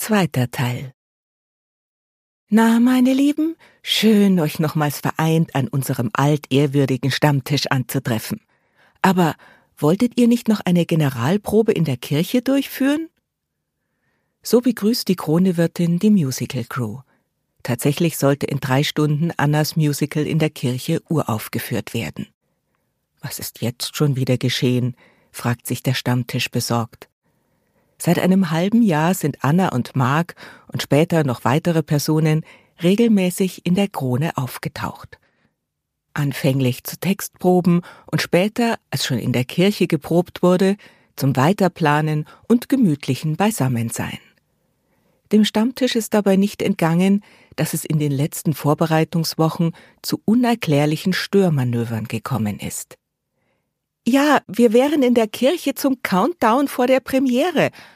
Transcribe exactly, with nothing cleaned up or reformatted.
Zweiter Teil. Na, meine Lieben, schön, euch nochmals vereint an unserem altehrwürdigen Stammtisch anzutreffen. Aber wolltet ihr nicht noch eine Generalprobe in der Kirche durchführen? So begrüßt die Kronewirtin die Musical-Crew. Tatsächlich sollte in drei Stunden Annas Musical in der Kirche uraufgeführt werden. Was ist jetzt schon wieder geschehen? Fragt sich der Stammtisch besorgt. Seit einem halben Jahr sind Anna und Marc und später noch weitere Personen regelmäßig in der Krone aufgetaucht. Anfänglich zu Textproben und später, als schon in der Kirche geprobt wurde, zum Weiterplanen und gemütlichen Beisammensein. Dem Stammtisch ist dabei nicht entgangen, dass es in den letzten Vorbereitungswochen zu unerklärlichen Störmanövern gekommen ist. Ja, wir wären in der Kirche zum Countdown vor der Premiere,